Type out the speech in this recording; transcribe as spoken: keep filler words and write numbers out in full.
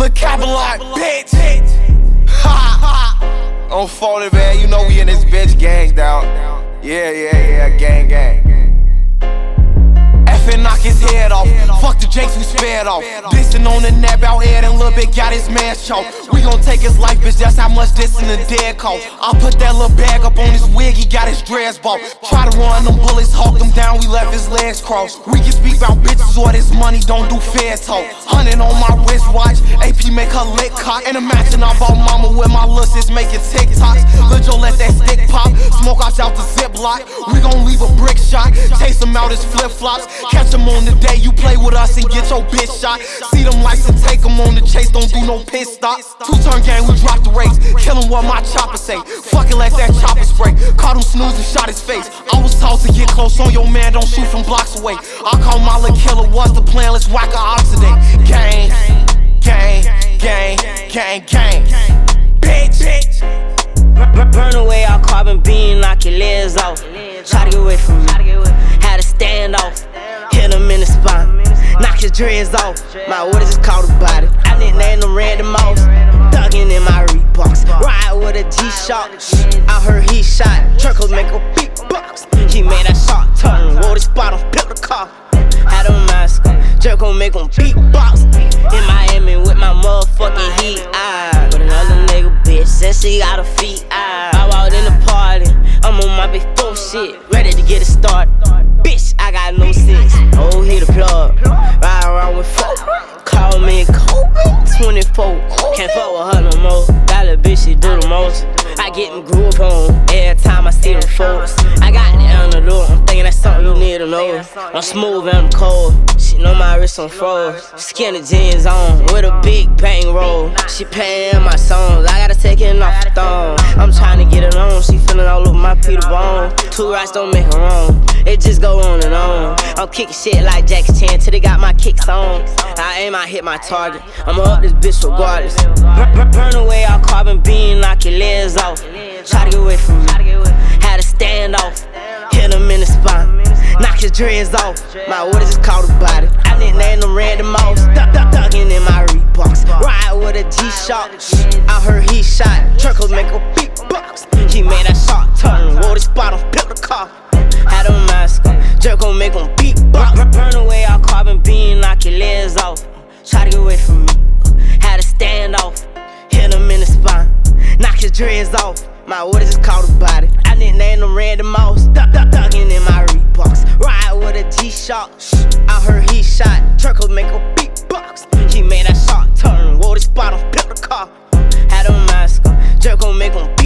Lil' Cabalot, bitch. Ha ha. On forty, man, you know we in this bitch gang down. Yeah, yeah, yeah, gang, gang. F and knock his head off. Fuck the Jakes, we spared off. Dissing on the nap out here, and Lil' Bit got his man choked. We gon' take his life, bitch, that's how much this in the dead cost. I put that little bag up on his wig, he got his dreads bought. Try to run them bullets, hawk them down, we left his legs crossed. We can speak about bitches or this money, don't do fair talk. Hundred on my wristwatch, A P make her lick cock. And imagine I bought mama with my lil' sis making TikToks. Lil' Joe let that stick pop, smoke out out the ziplock. We gon' leave a brick shot, chase him out his flip flops. Catch him on the day you play with us and get your bitch shot. See them lights and take them on the chase, don't do no pit stop. Two-turn gang, we drop the race, kill him what my chopper say. Fucking let that chopper spray, caught him snoozing, shot his face. I was taught to get close on your man, don't shoot from blocks away. I call my little killer, what's the plan, let's whack a oxidate. Gang, gang, gang, gang, gang, bitch, bitch. Burn away all carbon beam, knock your legs off. Try to get away from me, had to stand off. Hit him in the spine, knock his dreads off. My orders just caught a body, I nicknamed him Randy Moss. Thuggin' in my Reeboks, ride with a G-Shock. I heard he shot, Turkles make a beatbox. He made that shot turn, wore the spot on, built the car. Had a mask, jerk gon' make him beatbox. In Miami with my motherfucking heat, ah. But another nigga bitch says she got her feet, ah. I walked in the party, I'm on my big four shit, ready to get it started. Bitch, I got no sense. Oh, he the plug, ride around with four. Call me Kobe, twenty-four. Can't fuck with her no more. That little bitch, she do the most. I get them groove on every time I see them folks. I got the antidote, I'm thinking that's something you need to know. I'm smooth and I'm cold, she know my wrist on froze. Skinny jeans on with a big bang roll. She paying my songs, I gotta take it off the thong. I'm trying to get it on, she feeling all over my Peter Bone. Two rights don't make her wrong, it just go on and on. I'm kicking shit like Jackie Chan till they got my kicks on. I aim, I hit my target, I'ma up this bitch regardless. Burn, burn away all carbon beam, knock your legs off. Try to get away from me, had to stand off. Hit him in the spine, knock his dreads off. My orders just caught a body, I nicknamed him Randy Moss. Thuggin' in my Reeboks, ride with a G-Shock. I heard he shot, Turkles make a beatbox. He made that shot turn, wore the spot on, built the car. Had a mask, jerk gon' make him beatbox. Burn away all carbon beam, knock your legs off. Try to get away from me, had to stand off. Hit him in the spine, knock his dreads off. My orders just caught a body, I nicknamed him Randy Moss. Thuggin' in my Reeboks, ride with a G-Shock. I heard he shot, Turkles make a beatbox. He made that shot turn, wore the spot on, built the car. Had a mask, jerk gon' make him